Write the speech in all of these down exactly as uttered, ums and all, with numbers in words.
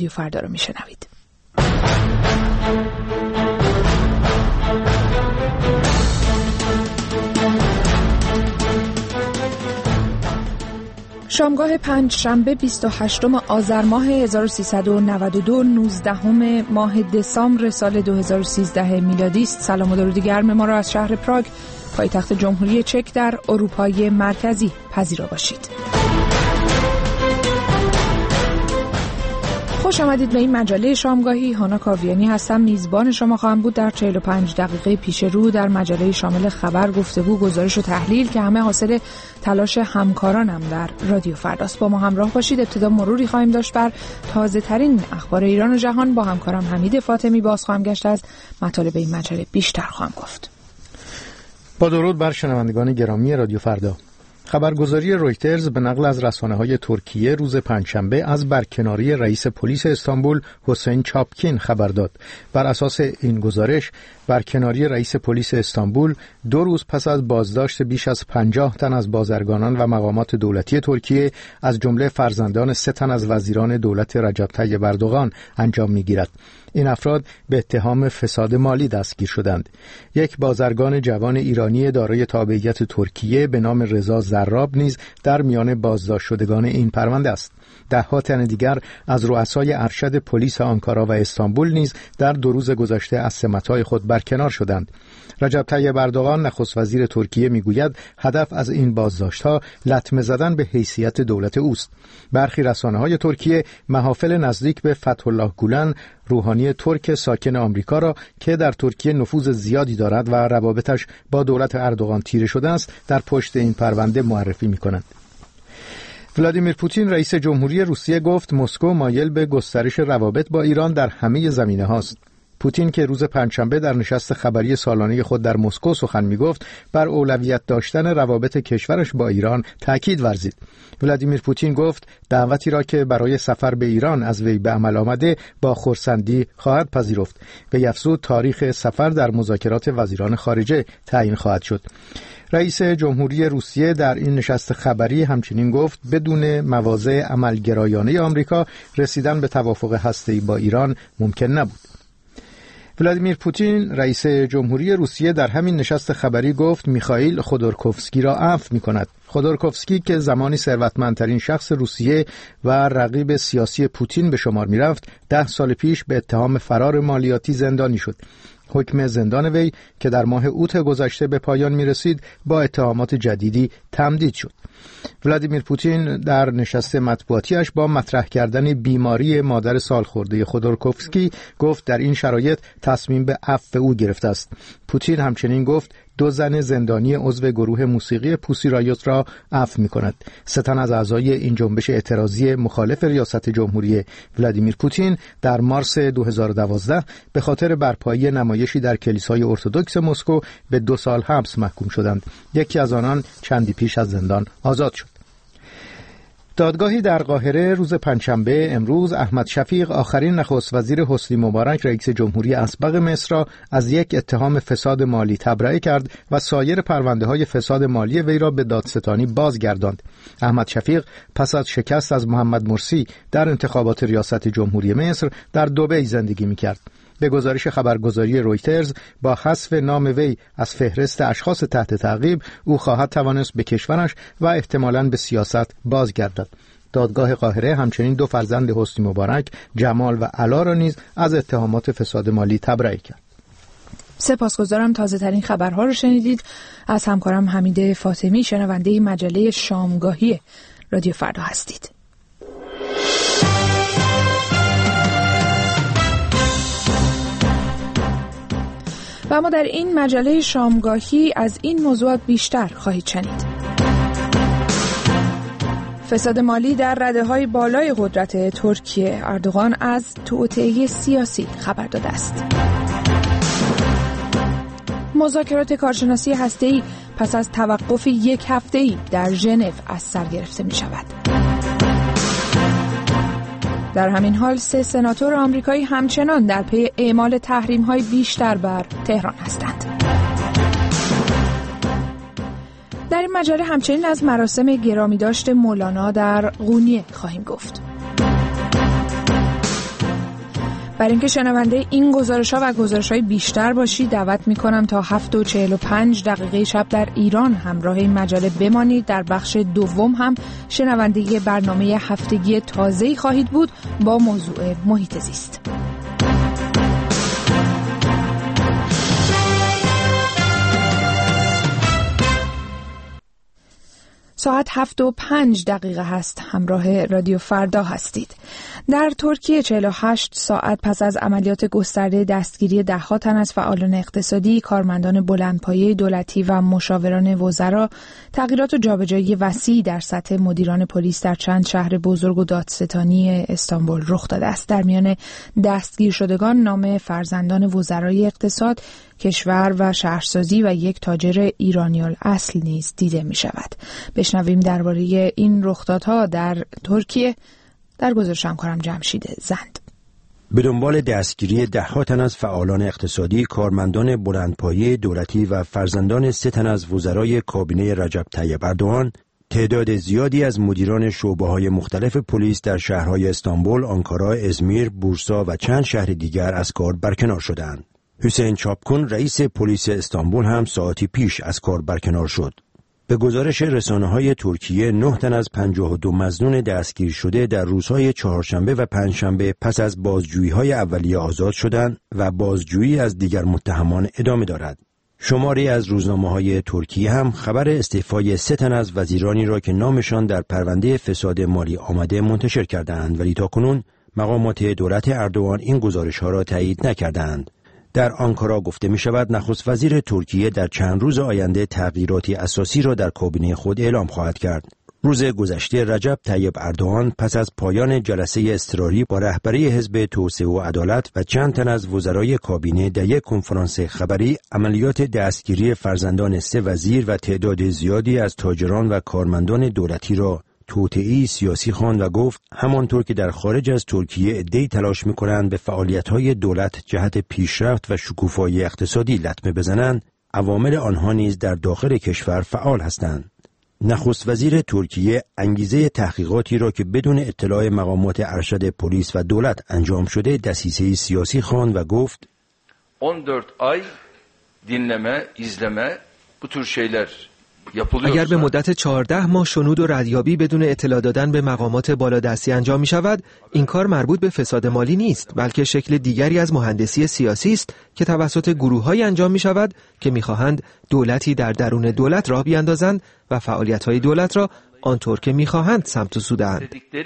رادیو فردا رو میشنوید. شامگاه پنج شنبه بیست و هشتم آذر ماه هزار و سیصد و نود و دو نوزدهم ماه دسامبر سال دو هزار و سیزده میلادی است. سلام و درود گرم ما را از شهر پراگ پایتخت جمهوری چک در اروپای مرکزی پذیرا باشید. خوش آمدید به این مجله شامگاهی. هانا کاویانی هستم، میزبان شما خواهم بود در چهل و پنج دقیقه پیش رو در مجله شامل خبر، گفتگو، گزارش و تحلیل که همه حاصل تلاش همکارانم در رادیو فرداست. با ما همراه باشید. ابتدا مروری خواهیم داشت بر تازه ترین اخبار ایران و جهان. با همکارم حمید فاطمی باز خواهم گشت، از مطالب این مجله بیشتر خواهم گفت. با درود بر شنوندگان گرامی رادیو فردا. خبرگزاری رویترز به نقل از رسانه‌های ترکیه روز پنجشنبه از برکناری رئیس پلیس استانبول حسین چاپکین خبر داد. بر اساس این گزارش، برکناری رئیس پلیس استانبول دو روز پس از بازداشت بیش از پنجاه تن از بازرگانان و مقامات دولتی ترکیه، از جمله فرزندان سه تن از وزیران دولت رجب طیب اردوغان انجام می‌گیرد. این افراد به اتهام فساد مالی دستگیر شدند. یک بازرگان جوان ایرانی دارای تابعیت ترکیه به نام رضا زراب نیز در میان بازداشت شدگان این پرونده است. ده‌ها تن دیگر از رؤسای ارشد پلیس آنکارا و استانبول نیز در دو روز گذشته از سمت‌های خود برکنار شدند. رجب طیب اردوغان نخست وزیر ترکیه میگوید هدف از این بازداشت‌ها لطمه زدن به حیثیت دولت اوست. برخی رسانه‌های ترکیه محافل نزدیک به فتح الله گولن، روحانی ترک ساکن آمریکا را که در ترکیه نفوذ زیادی دارد و روابطش با دولت اردوغان تیره شده است، در پشت این پرونده معرفی می‌کنند. ولادیمیر پوتین رئیس جمهوری روسیه گفت مسکو مایل به گسترش روابط با ایران در همه زمینه هاست. پوتین که روز پنجشنبه در نشست خبری سالانه خود در مسکو سخن می‌گفت، بر اولویت داشتن روابط کشورش با ایران تاکید ورزید. ولادیمیر پوتین گفت دعوتی را که برای سفر به ایران از وی به عمل آمده با خرسندی خواهد پذیرفت. به افزود تاریخ سفر در مذاکرات وزیران خارجه تعیین خواهد شد. رئیس جمهوری روسیه در این نشست خبری همچنین گفت بدون مواضع عملگرایانه آمریکا رسیدن به توافق هسته‌ای با ایران ممکن نبود. ولادیمیر پوتین رئیس جمهوری روسیه در همین نشست خبری گفت میخائیل خودورکوفسکی را عفو می‌کند. خودورکوفسکی که زمانی ثروتمندترین شخص روسیه و رقیب سیاسی پوتین به شمار می‌رفت، ده سال پیش به اتهام فرار مالیاتی زندانی شد. حکم زندان وی که در ماه اوت گذشته به پایان می رسید با اتهامات جدیدی تمدید شد. ولادیمیر پوتین در نشست مطبوعاتیش با مطرح کردن بیماری مادر سالخورده خودورکوفسکی گفت در این شرایط تصمیم به عفو او گرفته است. پوتین همچنین گفت دو زن زندانی عضو گروه موسیقی پوسی رایوت را عفو می‌کند. سه تن از اعضای این جنبش اعتراضی مخالف ریاست جمهوری ولادیمیر پوتین در مارس دو هزار و دوازده به خاطر برپایی نمایشی در کلیسای ارتدوکس مسکو به دو سال حبس محکوم شدند. یکی از آنان چندی پیش از زندان آزاد شد. دادگاهی در قاهره روز پنجشنبه امروز احمد شفیق، آخرین نخست وزیر حسنی مبارک رئیس جمهوری اسبق مصر را از یک اتهام فساد مالی تبرئه کرد و سایر پرونده‌های فساد مالی وی را به دادستانی بازگرداند. احمد شفیق پس از شکست از محمد مرسی در انتخابات ریاست جمهوری مصر در دبی زندگی می‌کرد. به گزارش خبرگزاری رویترز با حذف نام وی از فهرست اشخاص تحت تعقیب، او خواهد توانست به کشورش و احتمالاً به سیاست بازگردد. دادگاه قاهره همچنین دو فرزند حسنی مبارک، جمال و علا را نیز از اتهامات فساد مالی تبرئه کرد. سپاسگزارم. تازه ترین خبرها رو شنیدید از همکارم حمید فاطمی. شنونده مجله شامگاهی رادیو فردا هستید. و ما در این مجله شامگاهی از این موضوعات بیشتر خواهید شنید. فساد مالی در رده‌های بالای قدرت ترکیه، اردوغان از توطئه سیاسی خبر داده است. مذاکرات کارشناسی هسته‌ای پس از توقف یک هفته‌ای در ژنو از سر گرفته می شود. در همین حال سه سناتور آمریکایی همچنان در پی اعمال تحریم‌های بیشتر بر تهران هستند. در این مجله همچنین از مراسم گرامیداشت مولانا در قونیه خواهیم گفت. برای اینکه شنونده این گزارش‌ها و گزارش‌های بیشتر باشید دعوت می‌کنم تا هفت و چهل و پنج دقیقه شب در ایران همراه این مجله بمانید. در بخش دوم هم شنونده برنامه هفتگی تازه‌ای خواهید بود با موضوع محیط زیست. ساعت هفت و پنج دقیقه هست. همراه رادیو فردا هستید. در ترکیه چهل و هشت ساعت پس از عملیات گسترده دستگیری ده‌ها تن از فعالان اقتصادی، کارمندان بلندپایه دولتی و مشاوران وزرا، تغییرات و جابجایی وسیعی در سطح مدیران پلیس در چند شهر بزرگ و دادستانی استانبول رخ داده است. در میان دستگیر شدگان نام فرزندان وزرای اقتصاد، کشور و شهرسازی و یک تاجر ایرانیال اصل نیز دیده می شود. بشنویم درباره این رخدادها در ترکیه در گزارش همکارم جمشید زند. به دنبال دستگیری ده‌ها تن از فعالان اقتصادی، کارمندان بلندپایه دولتی و فرزندان سه تن از وزرای کابینه رجب طیب اردوغان، تعداد زیادی از مدیران شعبه‌های مختلف پلیس در شهرهای استانبول، آنکارا، ازمیر، بورسا و چند شهر دیگر از کار برکنار شدند. حسین چاپکون رئیس پلیس استانبول هم ساعتی پیش از کار برکنار شد. به گزارش رسانه‌های ترکیه نه تن از پنجاه و دو مظنون دستگیر شده در روزهای چهارشنبه و پنجشنبه پس از بازجویی‌های اولیه آزاد شدند و بازجویی از دیگر متهمان ادامه دارد. شماری از روزنامه‌های ترکیه هم خبر استعفای سه تن از وزیرانی را که نامشان در پرونده فساد مالی آمده منتشر کردند، ولی تاکنون مقامات دولت اردوغان این گزارش‌ها را تایید نکردند. در آنکارا گفته می شود نخست وزیر ترکیه در چند روز آینده تغییراتی اساسی را در کابینه خود اعلام خواهد کرد. روز گذشته رجب طیب اردوغان پس از پایان جلسه اضطراری با رهبری حزب توسعه و عدالت و چند تن از وزرای کابینه در یک کنفرانس خبری عملیات دستگیری فرزندان سه وزیر و تعداد زیادی از تاجران و کارمندان دولتی را توطئه‌ای سیاسی خواند و گفت همانطور که در خارج از ترکیه عده‌ای تلاش می‌کنند به فعالیت‌های دولت جهت پیشرفت و شکوفایی اقتصادی لطمه بزنند، عوامل آنها نیز در داخل کشور فعال هستند. نخست وزیر ترکیه انگیزه تحقیقاتی را که بدون اطلاع مقامات ارشد پلیس و دولت انجام شده دسیسه‌ای سیاسی خواند و گفت on dört ay dinleme, izleme bu tür şeyler اگر به مدت چهارده ماه شنود و ردیابی بدون اطلاع دادن به مقامات بالادستی انجام می شود، این کار مربوط به فساد مالی نیست، بلکه شکل دیگری از مهندسی سیاسی است که توسط گروه‌های انجام می شود که می خواهند دولتی در درون دولت راه بیاندازند و فعالیت‌های دولت را آنطور که می خواهند سمت و سو دهند.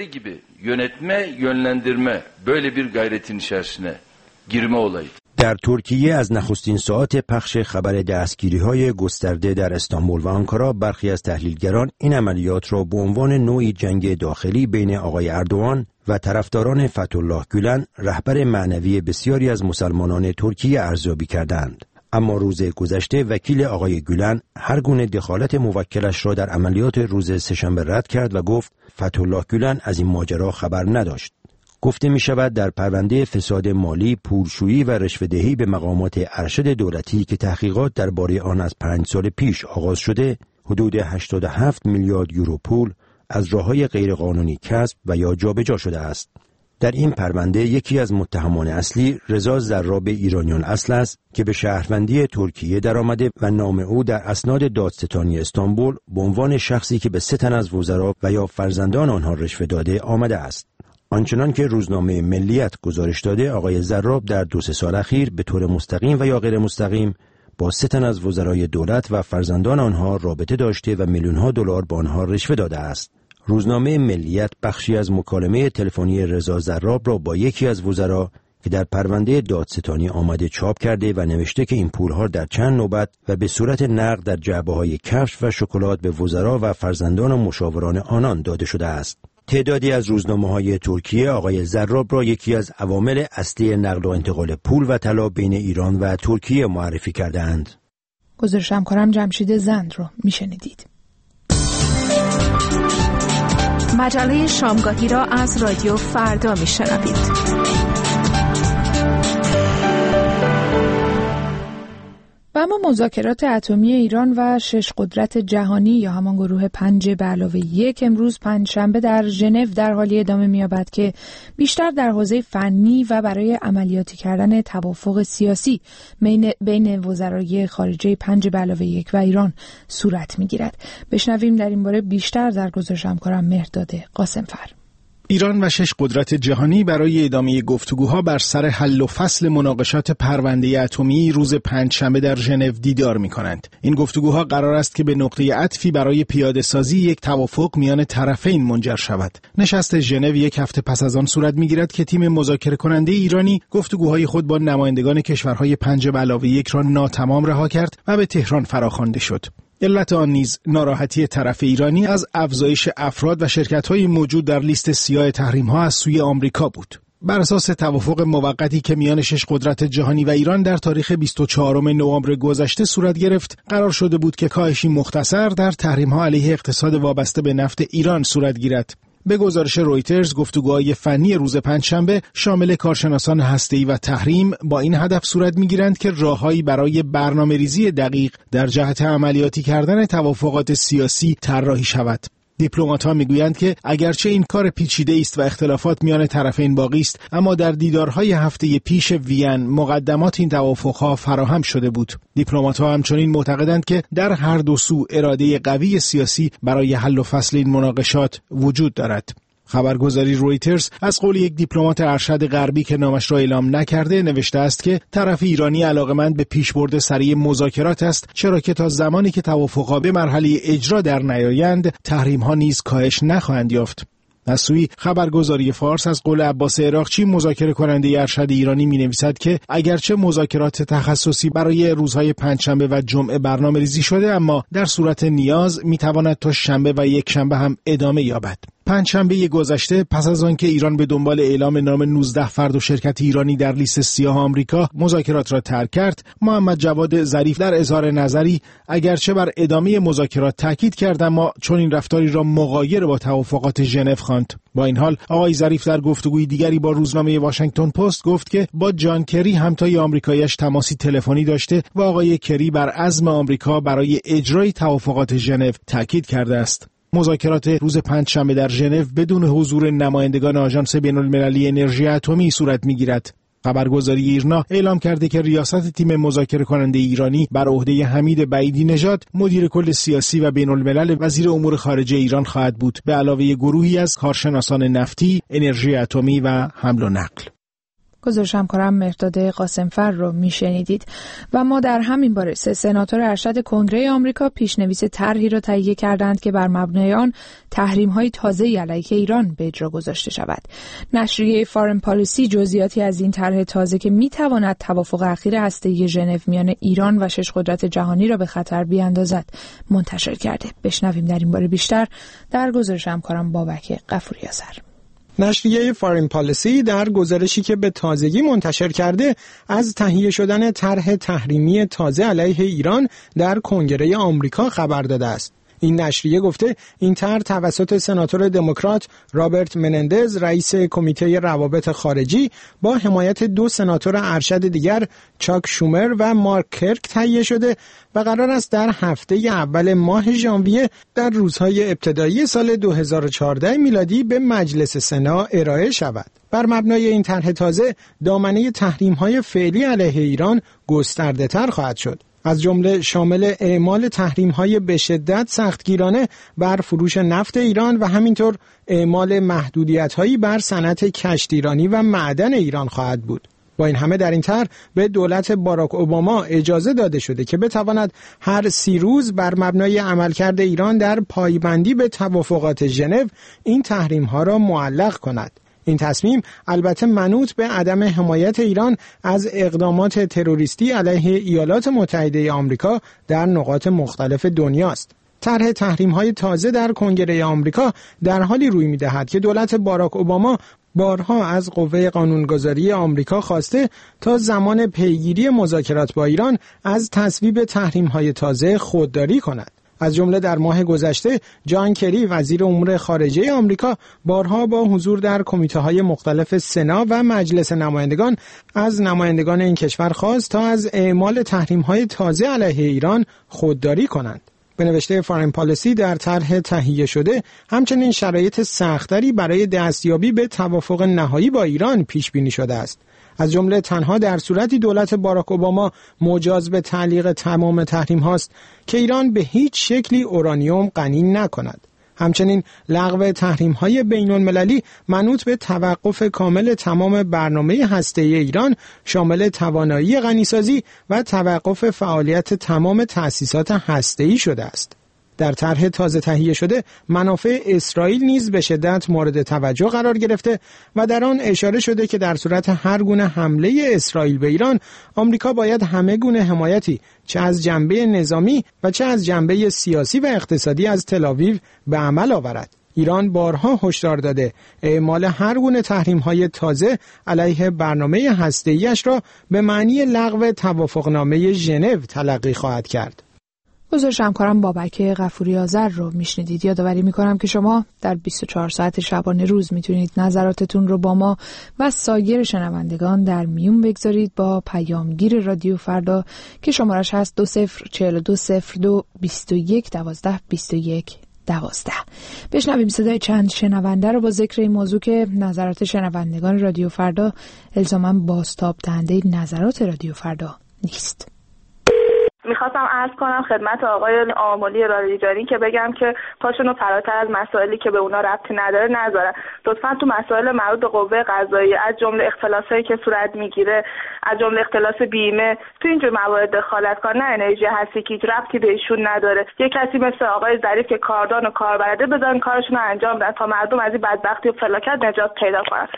در ترکیه از نخستین ساعت پخش خبر دستگیری‌های گسترده در استانبول و آنکارا برخی از تحلیلگران این عملیات را به عنوان نوعی جنگ داخلی بین آقای اردوغان و طرفداران فتح‌الله گولن رهبر معنوی بسیاری از مسلمانان ترکیه ارزیابی کردند. اما روز گذشته وکیل آقای گولن هر گونه دخالت موکلش را در عملیات روز سه‌شنبه رد کرد و گفت فتح‌الله گولن از این ماجرا خبر نداشت. گفته می شود در پرونده فساد مالی، پولشویی و رشوه‌دهی به مقامات ارشد دولتی که تحقیقات درباره آن از پنج سال پیش آغاز شده، حدود هشتاد و هفت میلیارد یورو پول از راه‌های غیرقانونی کسب و یا جابجا شده است. در این پرونده یکی از متهمان اصلی رضا زراب ایرانیان اصل است که به شهروندی ترکیه درآمده و نام او در اسناد دادستانی استانبول به عنوان شخصی که به سه تن از وزرا و یا فرزندان آنها رشوه داده آمده است. آنچنان که روزنامه ملیت گزارش داده، آقای زراب در دو سه سال اخیر به طور مستقیم و یا غیر مستقیم با سه تن از وزرای دولت و فرزندان آنها رابطه داشته و میلیون‌ها دلار به آنها رشوه داده است. روزنامه ملیت بخشی از مکالمه تلفنی رضا زراب را با یکی از وزرا که در پرونده دادستانی آمده چاپ کرده و نوشته که این پولها در چند نوبت و به صورت نقد در جعبه‌های کفش و شکلات به وزرا و فرزندان و مشاوران آنان داده شده است. تعدادی از روزنامه‌های ترکیه آقای زراب را یکی از عوامل اصلی نقل و انتقال پول و طلا بین ایران و ترکیه معرفی کردند. گزارش همکارم جمشید زند رو میشنیدید. مجله شامگاهی را از رادیو فردا میشنوید. و اما مذاکرات اتمی ایران و شش قدرت جهانی یا همان گروه پنج به علاوه یک امروز پنجشنبه در ژنو در حالی ادامه می‌یابد که بیشتر در حوزه فنی و برای عملیاتی کردن توافق سیاسی بین بین وزرای خارجه پنج به علاوه یک و ایران صورت می‌گیرد. بشنویم در این باره بیشتر در گزارش همکارم مهرداد قاسمفر. ایران و شش قدرت جهانی برای ادامه گفتگوها بر سر حل و فصل مناقشات پرونده اتمی روز پنجشنبه در ژنو دیدار می‌کنند. این گفتگوها قرار است که به نقطه عطفی برای پیاده‌سازی یک توافق میان طرفین منجر شود. نشست ژنو یک هفته پس از آن صورت می‌گیرد که تیم مذاکره کننده ایرانی گفتگوهای خود با نمایندگان کشورهای پنج به علاوه یک را ناتمام رها کرد و به تهران فراخوانده شد. علت آن نیز ناراحتی طرف ایرانی از افزایش افراد و شرکت‌های موجود در لیست سیاه تحریم‌ها از سوی آمریکا بود. بر اساس توافق موقتی که میان شش قدرت جهانی و ایران در تاریخ بیست و چهارم نوامبر گذشته صورت گرفت، قرار شده بود که کاهشی مختصر در تحریم‌ها علیه اقتصاد وابسته به نفت ایران صورت گیرد. به گزارش رویترز گفتگوهای فنی روز پنجشنبه شامل کارشناسان هسته‌ای و تحریم با این هدف صورت می‌گیرند که راههایی برای برنامه‌ریزی دقیق در جهت عملیاتی کردن توافقات سیاسی طراحی شود. دیپلمات‌ها میگویند که اگرچه این کار پیچیده است و اختلافات میان طرفین باقی است، اما در دیدارهای هفته پیش وین مقدمات این توافق‌ها فراهم شده بود. دیپلمات‌ها همچنین معتقدند که در هر دو سو اراده قوی سیاسی برای حل و فصل این مناقشات وجود دارد. خبرگزاری رویترز از قول یک دیپلمات ارشد غربی که نامش را اعلام نکرده نوشته است که طرف ایرانی علاقمند به پیشبرد سریع مذاکرات است، چرا که تا زمانی که توافقها به مرحله اجرا در نیایند تحریم‌ها نیز کاهش نخواهند یافت. از سوی خبرگزاری فارس از قول عباس عراقچی مذاکره کننده ارشد ایرانی می‌نویسد که اگرچه مذاکرات تخصصی برای روزهای پنجشنبه و جمعه برنامه‌ریزی شده، اما در صورت نیاز می‌تواند تا شنبه و یک شنبه هم ادامه یابد. پنجشنبه گذشته پس از آنکه ایران به دنبال اعلام نام نوزده فرد و شرکت ایرانی در لیست سیاه آمریکا مذاکرات را ترک کرد، محمد جواد ظریف در اظهار نظری اگرچه بر ادامه مذاکرات تاکید کرد، اما چون این رفتاری را مغایر با توافقات ژنو خواند. با این حال آقای ظریف در گفتگوی دیگری با روزنامه واشنگتن پست گفت که با جان کری همتای آمریکایی‌اش تماسی تلفنی داشته و آقای کری بر عزم آمریکا برای اجرای توافقات ژنو تاکید کرده است. مذاکرات روز پنجشنبه در ژنو بدون حضور نمایندگان آژانس بین‌المللی انرژی اتمی صورت می‌گیرد. خبرگزاری ایرنا اعلام کرده که ریاست تیم مذاکره کننده ایرانی بر عهده حمید بعیدی نژاد مدیر کل سیاسی و بین‌الملل وزیر امور خارجه ایران خواهد بود، به علاوه گروهی از کارشناسان نفتی، انرژی اتمی و حمل و نقل. گزارش همکارم مهرداد قاسمفر رو میشنیدید. و ما در همین باره سه سناتور ارشد کنگره آمریکا پیشنویس طرحی را تهیه کردند که بر مبنای آن تحریم‌های تازه‌ای علیه ایران به اجرا گذاشته شود. نشریه فارن پالیسی جزئیاتی از این طرح تازه که میتواند توافق اخیر هسته‌ای ژنو میان ایران و شش قدرت جهانی را به خطر بیاندازد منتشر کرده. بشنویم در این باره بیشتر در گزارش همکارم بابک غفوری‌آذر. نشریه فارن پالیسی در گزارشی که به تازگی منتشر کرده از تهیه شدن طرح تحریمی تازه علیه ایران در کنگره آمریکا خبر داده است. این نشریه گفته این طرح توسط سناتور دموکرات رابرت منندز رئیس کمیته روابط خارجی با حمایت دو سناتور ارشد دیگر چاک شومر و مارک کرک تهیه شده و قرار است در هفته اول ماه ژانویه در روزهای ابتدایی سال دو هزار و چهارده میلادی به مجلس سنا ارائه شود. بر مبنای این طرح تازه دامنه تحریم‌های فعلی علیه ایران گسترده‌تر خواهد شد، از جمله شامل اعمال تحریم‌های به شدت سختگیرانه بر فروش نفت ایران و همینطور اعمال محدودیت‌هایی بر صنعت کشتیرانی و معدن ایران خواهد بود. با این همه در این طرح به دولت باراک اوباما اجازه داده شده که بتواند هر سی روز بر مبنای عملکرد ایران در پایبندی به توافقات ژنو این تحریم‌ها را معلق کند. این تصمیم البته منوط به عدم حمایت ایران از اقدامات تروریستی علیه ایالات متحده آمریکا در نقاط مختلف دنیاست. طرح تحریم‌های تازه در کنگره آمریکا در حالی روی می‌دهد که دولت باراک اوباما بارها از قوه قانونگذاری آمریکا خواسته تا زمان پیگیری مذاکرات با ایران از تصویب تحریم‌های تازه خودداری کند. از جمله در ماه گذشته جان کری وزیر امور خارجه آمریکا بارها با حضور در کمیته‌های مختلف سنا و مجلس نمایندگان از نمایندگان این کشور خواست تا از اعمال تحریم‌های تازه علیه ایران خودداری کنند. به نوشته فارین پالیسی در طرح تهیه شده همچنین شرایط سخت‌تری برای دستیابی به توافق نهایی با ایران پیش بینی شده است. از جمله تنها در صورتی دولت باراک اوباما مجاز به تعلیق تمام تحریم هاست که ایران به هیچ شکلی اورانیوم غنی نکند. همچنین لغو تحریم های بین المللی منوط به توقف کامل تمام برنامه هسته‌ای ایران شامل توانایی غنیسازی و توقف فعالیت تمام تأسیسات هسته‌ای شده است. در طرح تازه تهیه شده منافع اسرائیل نیز به شدت مورد توجه قرار گرفته و در آن اشاره شده که در صورت هر گونه حمله اسرائیل به ایران، آمریکا باید همه گونه حمایتی چه از جنبه نظامی و چه از جنبه سیاسی و اقتصادی از تل‌آویو به عمل آورد. ایران بارها هشدار داده اعمال هر گونه تحریم‌های تازه علیه برنامه هسته‌ای‌اش را به معنی لغو توافقنامه ژنو تلقی خواهد کرد. گزارش همکارم بابک غفوری آذر رو میشنیدید. یادآوری میکنم که شما در بیست و چهار ساعت شبانه روز میتونید نظراتتون رو با ما و سایر شنوندگان در میون بگذارید با پیامگیر رادیو فردا که شمارش هست دو صفر چهل و دو صفر دو بیست و یک دوازده بیست و یک دوازده. بشنویم صدای چند شنونده رو با ذکر این موضوع که نظرات شنوندگان رادیو فردا الزاماً بازتاب دهنده نظرات رادیو فردا نیست. میخواستم عرض کنم خدمت آقای آملی رادیجانی که بگم که پاشونو فراتر از مسائلی که به اونا ربطی نداره نذارن. لطفاً تو مسائل مربوط به قوه قضاییه از جمله اختلاسایی که صورت میگیره، از جمله اختلاس بیمه، تو اینجور موارد دخالت کن. نه انرژی هستی که ربطی بهشون نداره. یه کسی مثل آقای ظریف که کاردان و کاربلده بذارن کارشون رو انجام بدن تا مردم از این بدبختی و فلاکت نجات پیدا کنن.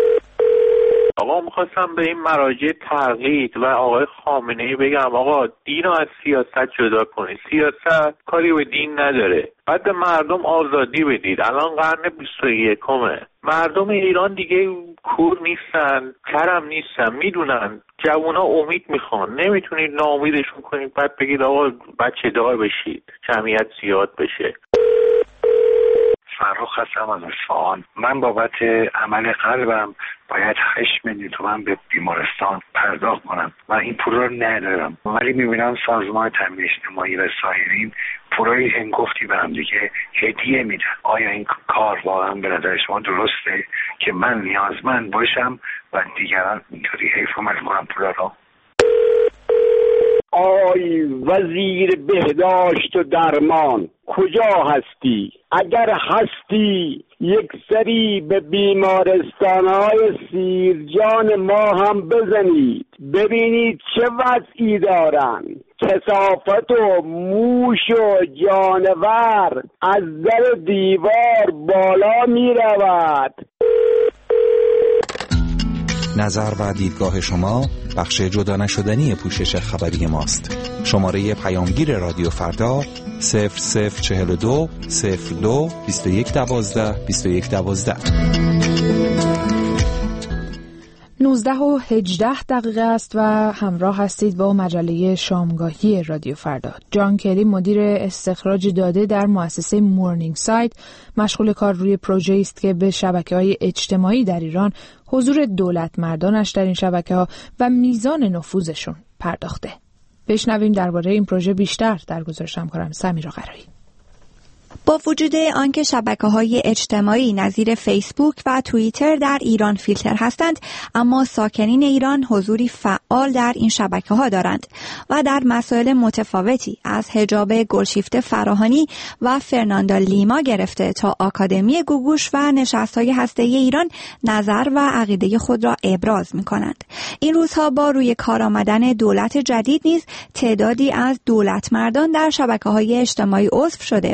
آقا میخواستم به این مراجع تقلید و آقای خامنه‌ای بگم آقا دین رو از سیاست جدا کنید. سیاست کاری به دین نداره. بعد به مردم آزادی بدید. الان قرن بیست و یکمه. مردم ایران دیگه کور نیستن، کرم نیستن، میدونن جوونا امید میخوان. نمیتونید ناامیدشون کنید بعد بگید آقا بچه دار بشید، جمعیت زیاد بشه. فرخ هستم از اصفهان. من بابت عمل قلبم باید هشت میلیون تومان به بیمارستان پرداخت کنم و این پول رو ندارم، ولی میبینم سازمان تامین اجتماعی و سایرین پولای هنگفتی به هم دیگه هدیه میدن. آیا این کار واقعا به نظر شما درسته که من نیازمند باشم و دیگران اینطوری حیف اومد کنم پولا رو؟ آی وزیر بهداشت و درمان کجا هستی؟ اگر هستی یک سری به بیمارستان‌های سیرجان ما هم بزنید ببینید چه وضعی دارن. کثافت و موش و جانور از در دیوار بالا می رود. نظر و دیدگاه شما بخش جدا نشدنی پوشش خبری ماست. شماره پیامگیر رادیو فردا صفر صفر چهل و دو صفر دو بیست و یک دوازده بیست و یک دوازده. نوزده و هجده دقیقه است و همراه هستید با مجله شامگاهی رادیو فردا. جان کری مدیر استخراج داده در مؤسسه مورنینگ سایت مشغول کار روی پروژه‌ای است که به شبکه‌های اجتماعی در ایران، حضور دولت مردانش در این شبکه‌ها و میزان نفوذشون پرداخته. بشنویم درباره این پروژه بیشتر در گزارش همکارم سمیرا قرایی. با وجود آنکه شبکه‌های اجتماعی نظیر فیسبوک و توییتر در ایران فیلتر هستند، اما ساکنین ایران حضوری فعال در این شبکه‌ها دارند و در مسائل متفاوتی از حجاب گلشیفته فراهانی و فرناندا لیما گرفته تا آکادمی گوگوش و نشست‌های هسته‌ای ایران نظر و عقیده خود را ابراز می‌کنند. این روزها با روی کار آمدن دولت جدید نیز تعدادی از دولت مردان در شبکه‌های اجتماعی عضو شده و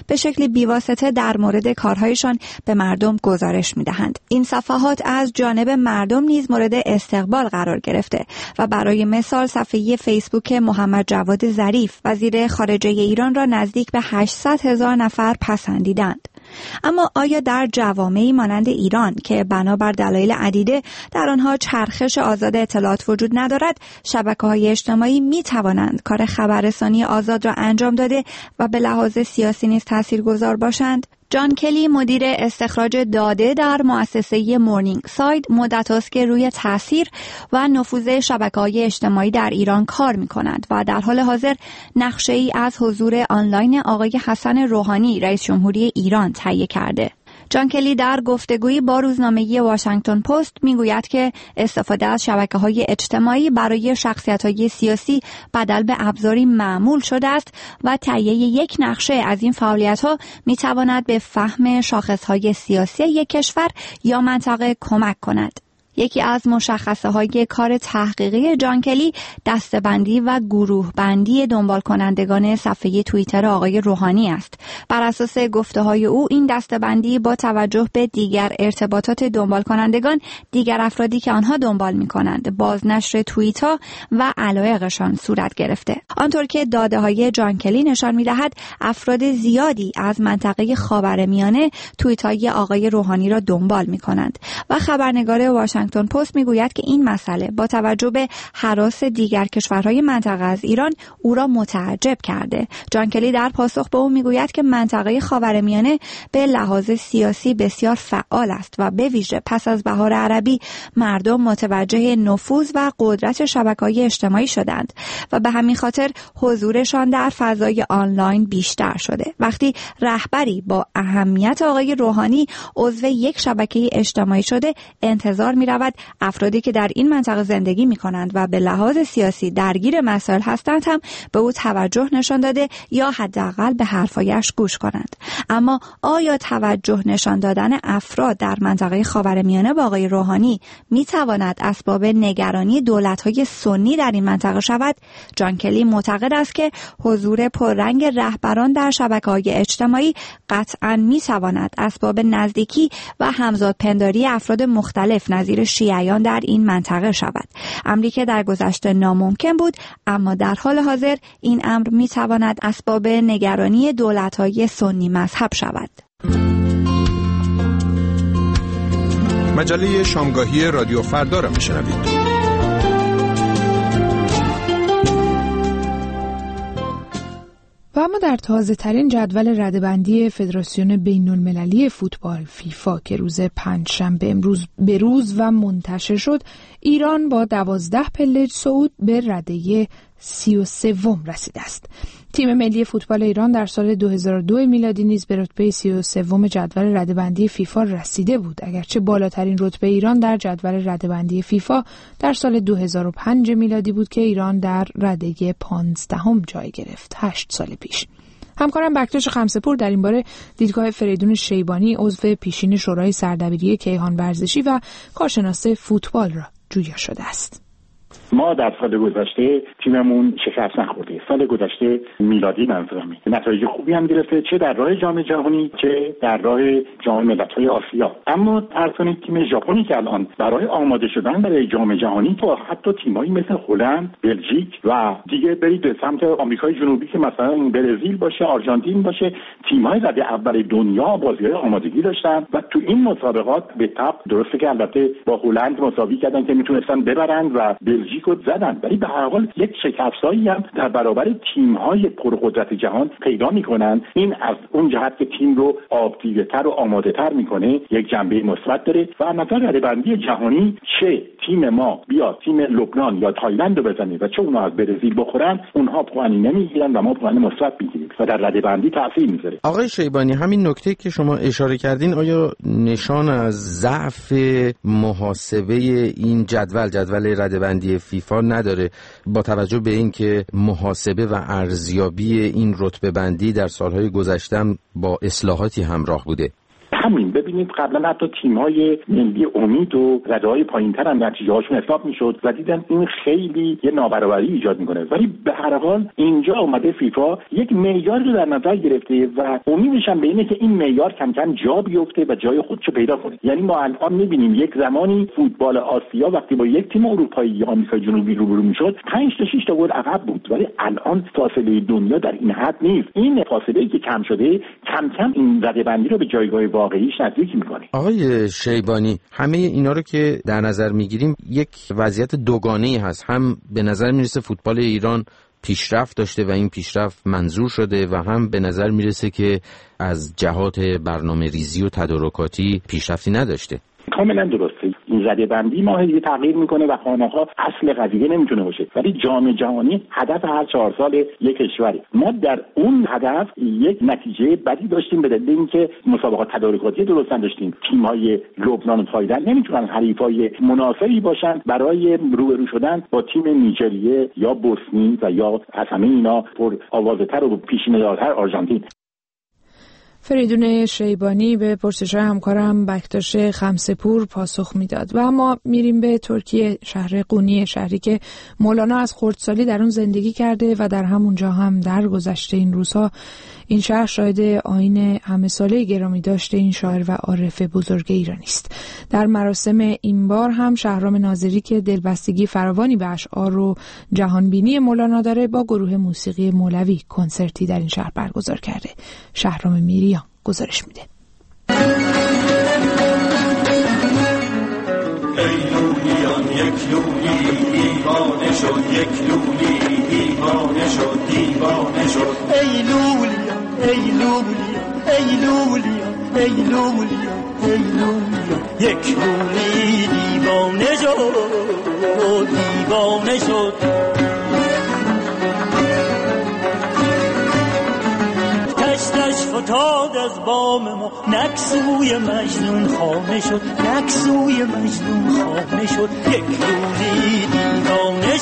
به شکلی بیواسطه در مورد کارهایشان به مردم گزارش می‌دهند. این صفحات از جانب مردم نیز مورد استقبال قرار گرفته و برای مثال صفحه فیسبوک محمد جواد ظریف وزیر خارجه ایران را نزدیک به هشتصد هزار نفر پسندیدند. اما آیا در جوامعی مانند ایران که بنابر دلایل عدیده در آنها چرخش آزاد اطلاعات وجود ندارد، شبکه‌های اجتماعی می توانند کار خبررسانی آزاد را انجام داده و به لحاظ سیاسی نیز تاثیرگذار باشند؟ جان کلی مدیر استخراج داده در مؤسسه مورنینگ ساید مدت است که روی تاثیر و نفوذ شبکه‌های اجتماعی در ایران کار می‌کند و در حال حاضر نقشه‌ای از حضور آنلاین آقای حسن روحانی رئیس جمهوری ایران تهیه کرده. جان کلی در گفتگویی با روزنامه واشنگتن پست میگوید که استفاده از شبکه‌های اجتماعی برای شخصیت‌های سیاسی بدل به ابزاری معمول شده است و تهیه یک نقشه از این فعالیت‌ها می‌تواند به فهم شاخص‌های سیاسی یک کشور یا منطقه کمک کند. یکی از مشخصه های کار تحقیقی جان کلی دسته‌بندی و گروه بندی دنبال کنندگان صفحه توییتر آقای روحانی است. بر اساس گفته های او این دسته‌بندی با توجه به دیگر ارتباطات دنبال کنندگان، دیگر افرادی که آنها دنبال می کنند، بازنشر توییت ها و علایقشان صورت گرفته. آنطور که داده های جان کلی نشان می دهد افراد زیادی از منطقه خاورمیانه توییت های آقای روحانی را دنبال می کنند و خبرنگار واشنگتن پست میگوید که این مسئله با توجه به هراس دیگر کشورهای منطقه از ایران او را متعجب کرده. جان کلی در پاسخ به او میگوید که منطقه خاورمیانه به لحاظ سیاسی بسیار فعال است و به ویژه پس از بهار عربی مردم متوجه نفوذ و قدرت شبکه‌های اجتماعی شدند و به همین خاطر حضورشان در فضای آنلاین بیشتر شده. وقتی رهبری با اهمیت آقای روحانی عضو یک شبکه اجتماعی شده، انتظار می رود افرادی که در این منطقه زندگی می کنند و به لحاظ سیاسی درگیر مسائل هستند هم به او توجه نشان داده یا حداقل به حرفایش گوش کنند. اما آیا توجه نشان دادن افراد در منطقه خاورمیانه با آقای روحانی می تواند اسباب نگرانی دولت‌های سنی در این منطقه شود؟ جان کلی معتقد است که حضور پررنگ رهبران در شبکه‌های اجتماعی قطعاً می تواند اسباب نزدیکی و همزادپنداری افراد مختلف نظیر شیعیان در این منطقه شود. امری که در گذشته ناممکن بود، اما در حال حاضر این امر می تواند اسباب نگرانی دولت‌های سنی مذهب شود. مجله شامگاهی رادیو فردا را میشنوید. و اما در تازه ترین جدول رده‌بندی فدراسیون بین المللی فوتبال فیفا که روز پنجشنبه امروز بروز و منتشر شد، ایران با دوازده پله صعود به رده سی و سوم رسیده است. تیم ملی فوتبال ایران در سال دو هزار و دو میلادی نیز به رتبه سی و سوم جدول رده‌بندی فیفا رسیده بود، اگرچه بالاترین رتبه ایران در جدول رده‌بندی فیفا در سال دو هزار و پنج میلادی بود که ایران در رده پانزدهم جای گرفت، هشت سال پیش. همکارم بکتاش خمسه‌پور در این باره دیدگاه فریدون شیبانی عضو پیشین شورای سردبیری کیهان ورزشی و کارشناس فوتبال را جویا شده است. ما در سال گذشته تیممون شکست نخورده. سال گذشته میلادی منظورمه. نتایج خوبی هم گرفته، چه در راه جام جهانی چه در راه جام ملت‌های آسیا. اما ارزان تیم ژاپنی که الان برای آماده شدن برای جام جهانی تو حتی تیمایی مثل هلند، بلژیک و دیگه برید به سمت آمریکای جنوبی که مثلا برزیل باشه، آرژانتین باشه، تیم‌های رده اول دنیا بازی‌های آمادگی داشتن و تو این مسابقات به تپ درسته که البته با هلند مساوی کردن که میتونستن ببرن و بلژیک رو زدن، ولی به هر حال یک شکستایی هم در برابر تیم‌های پرقدرت جهان پیدا می‌کنن. این از اون جهت که تیم رو آبدیده‌تر و آماده‌تر می‌کنه یک جنبه مثبت داره و از نظر رده‌بندی جهانی چه تیم ما بیا تیم لبنان یا تایلند رو بزنه و چه اونها از برزیل بخورن، اونها پوانی نمیگیرن و ما پوانی مثبت میگیریم و در رده‌بندی تاثیر میذاره. آقای شیبانی، همین نکته که شما اشاره کردین آیا نشان از ضعف محاسبه این جدول جدول رده‌بندی فیفا نداره، با توجه به اینکه محاسبه و ارزیابی این رتبه بندی در سالهای گذشته با اصلاحاتی همراه بوده؟ همین ببینید قبلا حتی تیم‌های ملی امید و رده‌های پایین‌تر هم نتیجه‌هاشون حساب می‌شد و دیدن این خیلی یه نابرابری ایجاد می‌کنه، ولی به هر حال اینجا اومده فیفا یک معیار رو در نظر گرفته و امیدش هم به اینه که این معیار کم کم جا بیفته و جای خودش رو پیدا کنه. یعنی ما الان می‌بینیم یک زمانی فوتبال آسیا وقتی با یک تیم اروپایی یا آمریکای جنوبی روبرو می‌شد پنج تا شش تا گل عقب بود، ولی الان فاصله دنیا در این حد نیست. این فاصله‌ای که کم شده کم کم این رده‌بندی رو به جایگاه واقعیش نزدیک می‌کنه. آقای شیبانی، همه اینا رو که در نظر می‌گیریم یک وضعیت دوگانه‌ای هست. هم به نظر میرسه فوتبال ایران پیشرفت داشته و این پیشرفت منظور شده و هم به نظر میرسه که از جهات برنامه ریزی و تدارکاتی پیشرفتی نداشته. کاملا درسته. این رده‌بندی ماه دیگه تغییر میکنه و خانه‌ها اصل قضیه نمیتونه باشه، ولی جام جهانی هدف هر چهار سال یک کشوره. ما در اون هدف یک نتیجه بدی داشتیم به دلیل اینکه مسابقات تدارکاتی درست نداشتیم. تیم‌های لبنان و تایلند نمیتونن حریفای مناسبی باشن برای روبرو شدن با تیم نیجریه یا بوسنی و یا از همه اینا پر آوازه‌تر و پیشینه‌دارتر آرژانتین. فریدون شیبانی به پرسش همکارم بکتاش خمسه‌پور پاسخ میداد. و ما میریم به ترکیه، شهر قونیه، شهری که مولانا از خردسالی در اون زندگی کرده و در همونجا هم در گذشته این روزها این شهر شاهد آیین همه ساله گرامی داشته این شاعر و عارف بزرگ ایرانی است. در مراسم این بار هم شهرام ناظری که دلبستگی فراوانی به اشعار و جهانبینی مولانا داره با گروه موسیقی مولوی کنسرتی در این شهر برگزار کرده. شهرام میریان گزارش میده. ای لولیان یک لولی دیوانه شد، یک لولی دیوانه شد، دیوانه شد. ای لولیان ای لولیان ای لولیان ای لولیان ای لولیان یک لولی دیوانه شد، دیوانه شد. فتاد از بام ما نکسوی مجنون خانه شد، نکسوی مجنون خانه شد. یک لولی دیوانه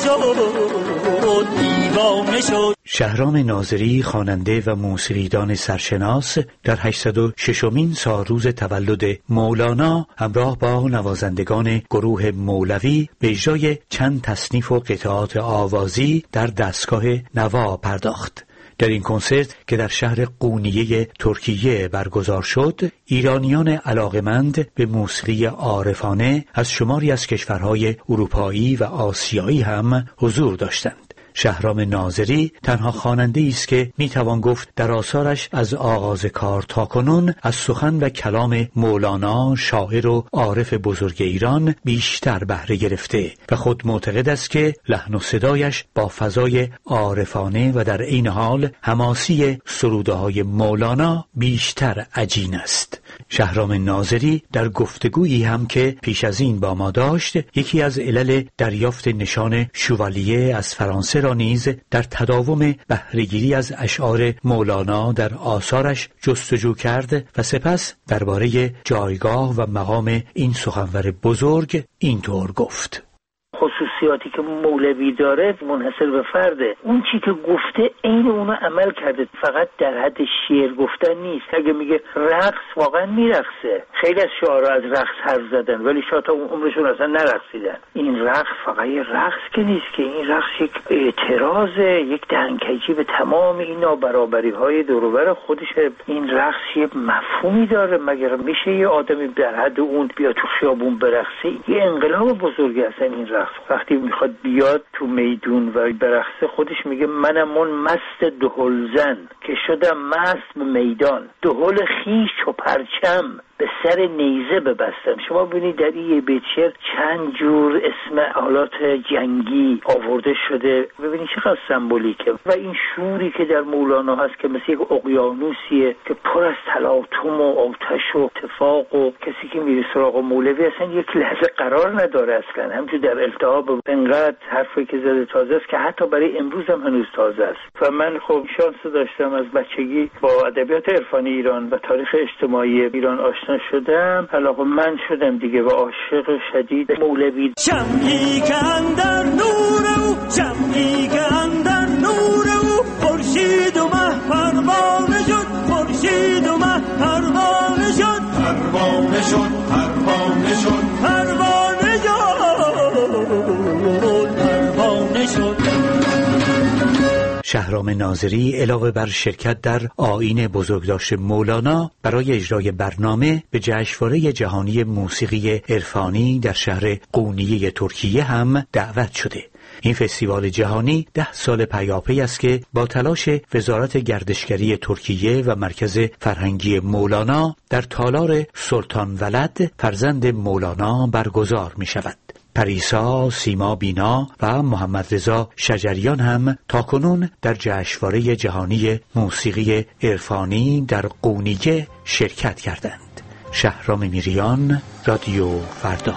شد، دیوانه شد. شهرام ناظری خواننده و موسیقیدان سرشناس در هشتصد و ششمین سالروز تولد مولانا همراه با نوازندگان گروه مولوی به اجرای چند تصنیف و قطعات آوازی در دستگاه نوا پرداخت. در این کنسرت که در شهر قونیه ترکیه برگزار شد، ایرانیان علاقمند به موسیقی عارفانه از شماری از کشورهای اروپایی و آسیایی هم حضور داشتند. شهرام ناظری تنها خواننده است که میتوان گفت در آثارش از آغاز کار تا کنون از سخن و کلام مولانا شاعر و عارف بزرگ ایران بیشتر بهره گرفته و خود معتقد است که لحن و صدایش با فضای عارفانه و در عین حال حماسی سروده‌های مولانا بیشتر عجین است. شهرام ناظری در گفتگویی هم که پیش از این با ما داشت، یکی از علل دریافت نشان شوالیه از فرانسه را نیز در تداوم بهره‌گیری از اشعار مولانا در آثارش جستجو کرد و سپس درباره جایگاه و مقام این سخنور بزرگ اینطور گفت: خصوصیاتی که مولوی داره منحصر به فرده. اون چی که گفته عین اونو عمل کرده، فقط در حد شعر گفتن نیست. اگه میگه رقص، واقعا میرقصه. خیلی از شعرا از رقص حرف زدن ولی شاید تا عمرشون اصلا نرقصیدن. این رقص فقط یه رقص که نیست، که این رقص یک اعتراضه، یک دهنکجی به تمام این نابرابری های دور و بر خودشه. این رقص یه مفهومی داره. مگر میشه یه آدمی در حد اون بیا تو خیابون برقصه؟ یه انقلاب بزرگی اصلا این رقص. وقتی میخواد بیاد تو میدون و برقصه، خودش میگه منم اون مست دهلزن که شدم مست به میدان، دهل خیش و پرچم به سر نیزه ببستم. شما ببینید در این یه بیت شعر چند جور اسم آلات جنگی آورده شده. ببینید چقدر سمبولیکه. و این شوری که در مولانا هست که مثل یک اقیانوسیه که پر از تلاطم و آتش و اتفاق، و کسی که میره سراغ مولوی اصلا یک لحظه قرار نداره، اصلا همچون در التهاب. انقدر حرفی که زده تازه است که حتی برای امروز هم هنوز تازه است. و من خب شانس داشتم از بچگی با ادبیات عرفانی ایران و تاریخ اجتماعی ایران آشنا شدم. علاقه من شدم دیگه و عاشق شدید مولوی. شمعی که اندر نور او، شمعی که اندر نور او، خورشید و مه پروانه شد، خورشید و مه پروانه شد. شهرام ناظری علاوه بر شرکت در آیین بزرگداشت مولانا برای اجرای برنامه به جشنواره جهانی موسیقی عرفانی در شهر قونیه ترکیه هم دعوت شده. این فستیوال جهانی ده سال پیاپی است که با تلاش وزارت گردشگری ترکیه و مرکز فرهنگی مولانا در تالار سلطان ولد فرزند مولانا برگزار می شود. پریسا، سیما بینا و محمد رضا شجریان هم تاکنون در جشنواره جهانی موسیقی عرفانی در قونیه شرکت کردند. شهرام میریان، رادیو فردا.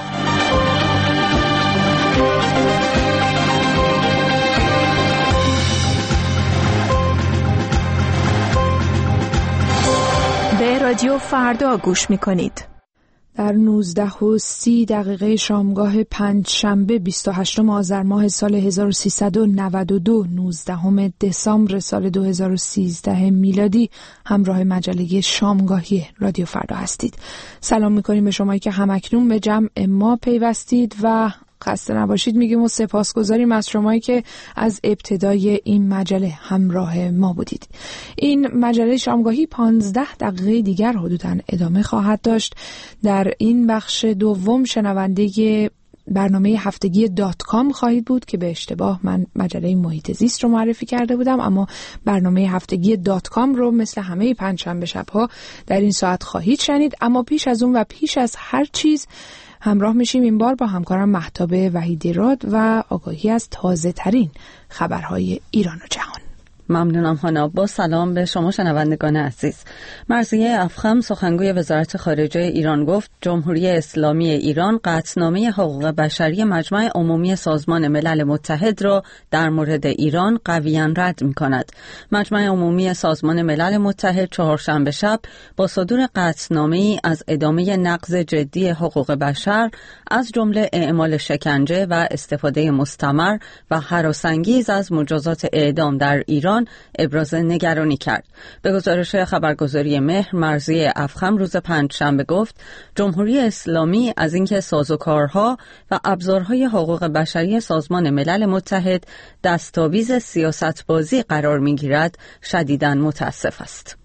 به رادیو فردا گوش می‌کنید. در نوزده و سی دقیقه شامگاه پنج شنبه بیست و هشتم آذر ماه سال هزار و سیصد و نود و دو، نوزدهم دسامبر سال دو هزار و سیزده میلادی همراه مجله شامگاهی رادیو فردا هستید. سلام میکنیم به شمایی که همکنون به جمع ما پیوستید و خسته نباشید میگیم و سپاسگزاریم از شمایی که از ابتدای این مجله همراه ما بودید. این مجله شامگاهی پانزده دقیقه دیگر حدوداً ادامه خواهد داشت. در این بخش دوم شنونده برنامه هفتگی دات کام خواهید بود که به اشتباه من مجله محیط زیست رو معرفی کرده بودم، اما برنامه هفتگی دات کام رو مثل همه پنجشنبه شب‌ها در این ساعت خواهید شنید. اما پیش از اون و پیش از هر چیز همراه میشیم این بار با همکارم مهتاب وحیدی‌راد و آگاهی از تازه ترین خبرهای ایران و جهان. ممنونم هانا. با سلام به شما شنوندگان عزیز. مرضیه افخم سخنگوی وزارت خارجه ایران گفت جمهوری اسلامی ایران قطعنامه حقوق بشری مجمع عمومی سازمان ملل متحد را در مورد ایران قویاً رد می‌کند. مجمع عمومی سازمان ملل متحد چهارشنبه شب با صدور قطعنامه‌ای از ادامه نقض جدی حقوق بشر از جمله اعمال شکنجه و استفاده مستمر و هراس‌انگیز از مجازات اعدام در ایران ابراز نگرانی کرد. به گزارش خبرگزاری مهر، مرضیه افخم روز پنجشنبه گفت جمهوری اسلامی از اینکه سازوکارها و ابزارهای حقوق بشری سازمان ملل متحد دستاویز سیاست‌بازی قرار می‌گیرد شدیداً متأسف است.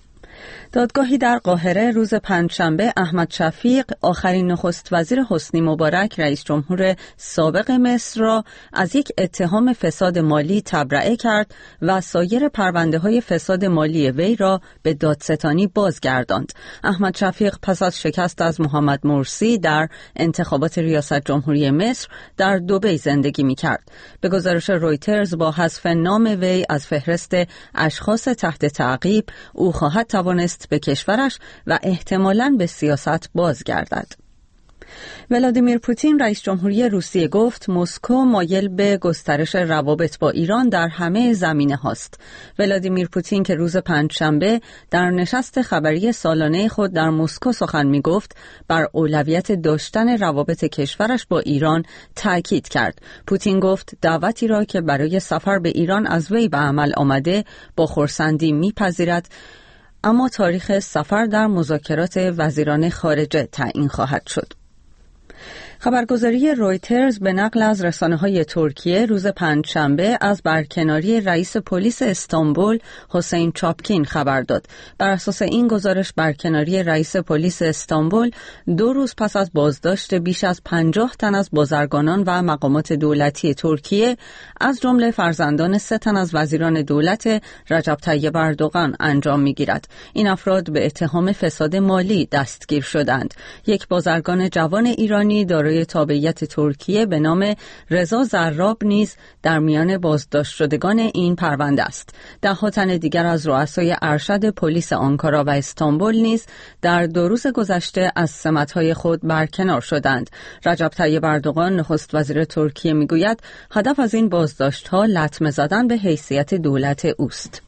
دادگاهی در قاهره روز پنجشنبه احمد شفیق، آخرین نخست وزیر حسنی مبارک رئیس جمهور سابق مصر را از یک اتهام فساد مالی تبرئه کرد و سایر پرونده‌های فساد مالی وی را به دادستانی بازگرداند. احمد شفیق پس از شکست از محمد مرسی در انتخابات ریاست جمهوری مصر در دبی زندگی می‌کرد. به گزارش رویترز با حذف نام وی از فهرست اشخاص تحت تعقیب، او خواهد توانست به کشورش و احتمالاً به سیاست بازگردد. ولادیمیر پوتین رئیس جمهوری روسیه گفت مسکو مایل به گسترش روابط با ایران در همه زمینه هاست. ولادیمیر پوتین که روز پنجشنبه در نشست خبری سالانه خود در مسکو سخن می گفت بر اولویت داشتن روابط کشورش با ایران تاکید کرد. پوتین گفت دعوتی را که برای سفر به ایران از وی به عمل آمده با خرسندی می پذیرد، اما تاریخ سفر در مذاکرات وزیران خارجه تعیین خواهد شد. خبرگزاری رویترز به نقل از رسانه‌های ترکیه روز پنجشنبه از برکناری رئیس پلیس استانبول حسین چاپکین خبر داد. بر اساس این گزارش برکناری رئیس پلیس استانبول دو روز پس از بازداشت بیش از پنجاه تن از بازرگانان و مقامات دولتی ترکیه از جمله فرزندان سه تن از وزیران دولت رجب طیب اردوغان انجام می‌گیرد. این افراد به اتهام فساد مالی دستگیر شدند. یک بازرگان جوان ایرانی دارای تابعیت ترکیه به نام رضا زراب نیز در میان بازداشت شدگان این پرونده است. ده تن دیگر از رؤسای ارشد پلیس آنکارا و استانبول نیز در دو روز گذشته از سمت‌های خود برکنار شدند. رجب طیب اردوغان نخست وزیر ترکیه میگوید هدف از این بازداشت‌ها لطمه زدن به حیثیت دولت اوست.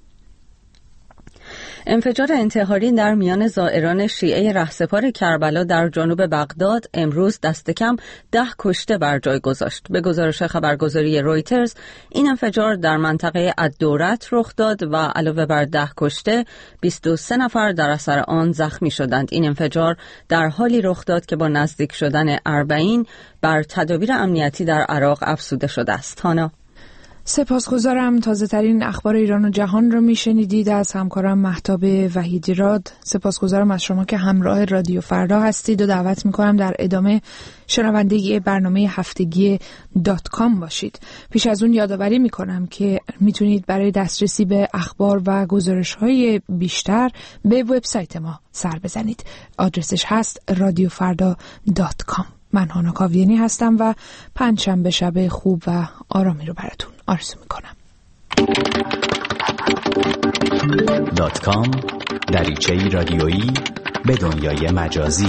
انفجار انتحاری در میان زائران شیعه رهسپار کربلا در جنوب بغداد امروز دست کم ده کشته بر جای گذاشت. به گزارش خبرگزاری رویترز این انفجار در منطقه الدورت رخ داد و علاوه بر ده کشته بیست و سه نفر در اثر آن زخمی شدند. این انفجار در حالی رخ داد که با نزدیک شدن اربعین بر تدابیر امنیتی در عراق افزوده شده است. هانا سپاسگزارم. تازه ترین اخبار ایران و جهان رو میشنیدید از همکارم مهتاب وحیدیراد. سپاسگزارم از شما که همراه رادیو فردا هستید و دعوت میکنم در ادامه شنونده برنامه هفتگی دات کام باشید. پیش از اون یادآوری میکنم که میتونید برای دسترسی به اخبار و گزارش های بیشتر به وبسایت ما سر بزنید. آدرسش هست رادیو فردا دات کام. من هانا کاویانی هستم و پنجشنبه شب خوب و آرامی رو براتون آرزو میکنم. دات کام، دریچه‌ای رادیویی به دنیای مجازی.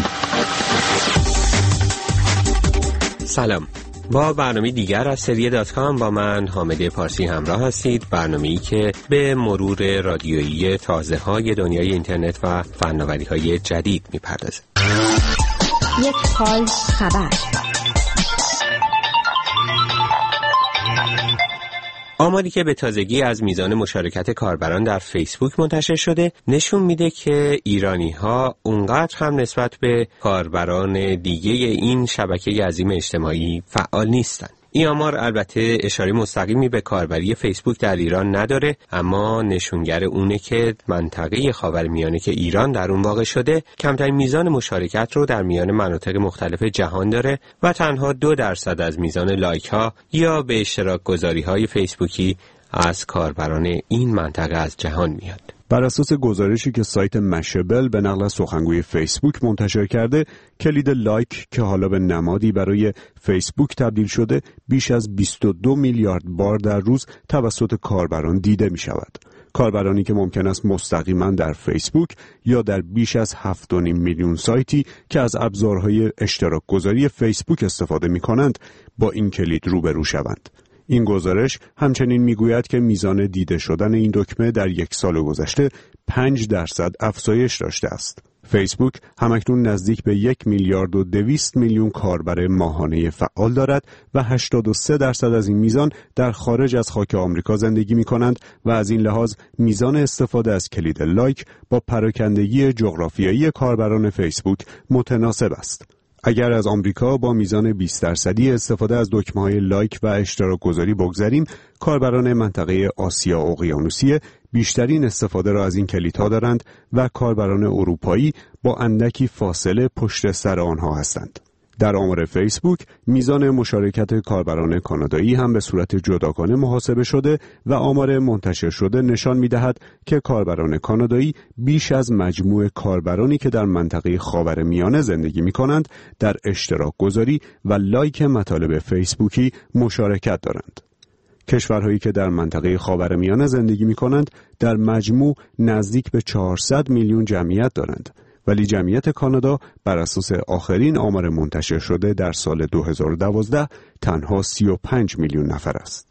سلام، با برنامه دیگر از سری دات کام با من حامد پارسی همراه هستید. برنامه‌ای که به مرور رادیویی تازه‌های دنیای اینترنت و فناوری‌های جدید می‌پردازه. یک حال خبر. آماری که به تازگی از میزان مشارکت کاربران در فیسبوک منتشر شده نشون میده که ایرانی‌ها اونقدر هم نسبت به کاربران دیگه این شبکه عظیم اجتماعی فعال نیستن. این آمار البته اشاره مستقیمی به کاربری فیسبوک در ایران نداره، اما نشونگر اونه که منطقه خاورمیانه که ایران در اون واقع شده کمترین میزان مشارکت رو در میان مناطق مختلف جهان داره و تنها دو درصد از میزان لایک ها یا به اشتراک گذاری های فیسبوکی از کاربران این منطقه از جهان میاد. بر اساس گزارشی که سایت مشبل به نقل از سخنگوی فیسبوک منتشر کرده، کلید لایک که حالا به نمادی برای فیسبوک تبدیل شده بیش از بیست و دو میلیارد بار در روز توسط کاربران دیده می شود. کاربرانی که ممکن است مستقیما در فیسبوک یا در بیش از هفت و نیم میلیون سایتی که از ابزارهای اشتراک گذاری فیسبوک استفاده می کنند با این کلید روبرو شوند. این گزارش همچنین میگوید که میزان دیده شدن این دکمه در یک سال گذشته پنج درصد افزایش داشته است. فیسبوک همکنون نزدیک به یک میلیارد و دویست میلیون کاربر ماهانه فعال دارد و هشتاد و سه درصد از این میزان در خارج از خاک آمریکا زندگی می کنند و از این لحاظ میزان استفاده از کلید لایک با پراکندگی جغرافیایی کاربران فیسبوک متناسب است. اگر از آمریکا با میزان بیست درصدی استفاده از دکمه‌های لایک و اشتراک گذاری بگذریم، کاربران منطقه آسیا اقیانوسیه بیشترین استفاده را از این کلیدها دارند و کاربران اروپایی با اندکی فاصله پشت سر آنها هستند. در آمار فیسبوک میزان مشارکت کاربران کانادایی هم به صورت جداگانه محاسبه شده و آمار منتشر شده نشان می‌دهد که کاربران کانادایی بیش از مجموع کاربرانی که در منطقه خاورمیانه زندگی می‌کنند در اشتراک گذاری و لایک مطالب فیسبوکی مشارکت دارند. کشورهایی که در منطقه خاورمیانه زندگی می‌کنند در مجموع نزدیک به چهارصد میلیون جمعیت دارند، ولی جمعیت کانادا بر اساس آخرین آمار منتشر شده در سال دو هزار و دوازده تنها سی و پنج میلیون نفر است.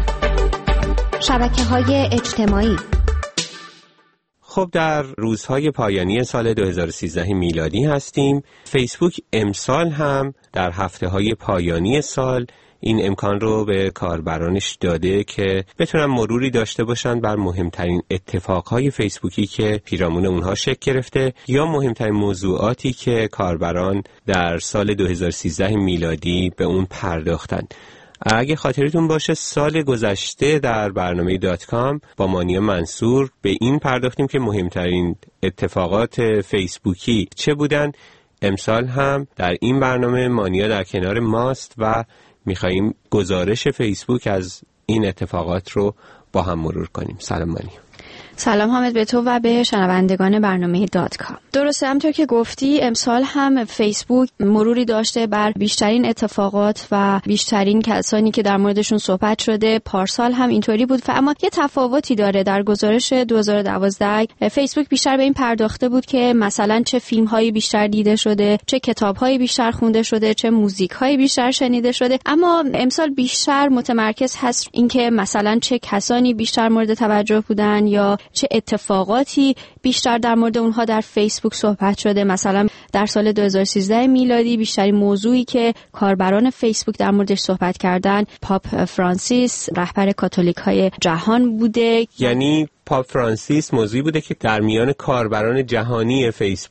شبکه‌های اجتماعی. خب در روزهای پایانی سال دو هزار و سیزده میلادی هستیم. فیسبوک امسال هم در هفته‌های پایانی سال این امکان رو به کاربرانش داده که بتونن مروری داشته باشن بر مهمترین اتفاقهای فیسبوکی که پیرامون اونها شکل گرفته یا مهمترین موضوعاتی که کاربران در سال دو هزار و سیزده میلادی به اون پرداختن. اگه خاطرتون باشه سال گذشته در برنامه دات کام با مانیا منصور به این پرداختیم که مهمترین اتفاقات فیسبوکی چه بودن. امسال هم در این برنامه مانیا در کنار ماست و میخواییم گزارش فیسبوک از این اتفاقات رو با هم مرور کنیم. سلام مانی. سلام حامد به تو و به شنوندگان برنامه دات کام. درسته، همونطور که گفتی امسال هم فیسبوک مروری داشته بر بیشترین اتفاقات و بیشترین کسانی که در موردشون صحبت شده. پارسال هم اینطوری بود، اما یه تفاوتی داره. در گزارش دو هزار و دوازده فیسبوک بیشتر به این پرداخته بود که مثلا چه فیلم‌هایی بیشتر دیده شده، چه کتاب‌هایی بیشتر خونده شده، چه موزیک‌هایی بیشتر شنیده شده. اما امسال بیشتر متمرکز هست اینکه مثلا چه کسانی بیشتر مورد توجه بودن یا چه اتفاقاتی بیشتر در مورد اونها در فیسبوک صحبت شده. مثلا در سال دو هزار و سیزده میلادی بیشترین موضوعی که کاربران فیسبوک در موردش صحبت کردن پاپ فرانسیس، رهبر کاتولیک‌های جهان بوده. یعنی پاپ فرانسیس موضوعی بوده که در میان کاربران جهانی فیسبوک